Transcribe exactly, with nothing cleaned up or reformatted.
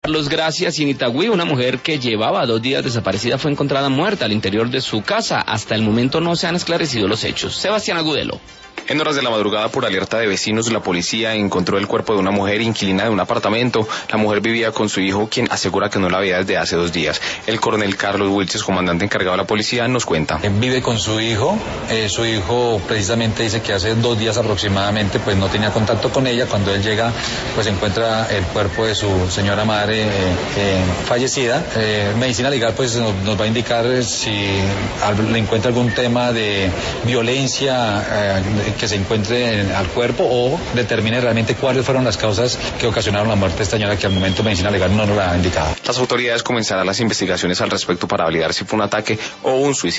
Carlos Gracias y en Itagüí, una mujer que llevaba dos días desaparecida fue encontrada muerta al interior de su casa. Hasta el momento no se han esclarecido los hechos. Sebastián Agudelo. En horas de la madrugada, por alerta de vecinos, la policía encontró el cuerpo de una mujer inquilina de un apartamento. La mujer vivía con su hijo, quien asegura que no la veía desde hace dos días. El coronel Carlos Wilches, comandante encargado de la policía, nos cuenta. Vive con su hijo. Eh, su hijo precisamente dice que hace dos días aproximadamente pues no tenía contacto con ella. Cuando él llega, pues encuentra el cuerpo de su señora madre eh, eh, fallecida. Eh, medicina legal pues nos, nos va a indicar si le encuentra algún tema de violencia eh, que se encuentre en, al cuerpo o determine realmente cuáles fueron las causas que ocasionaron la muerte de esta señora, que al momento medicina legal no nos la ha indicado. Las autoridades comenzarán las investigaciones al respecto para validar si fue un ataque o un suicidio.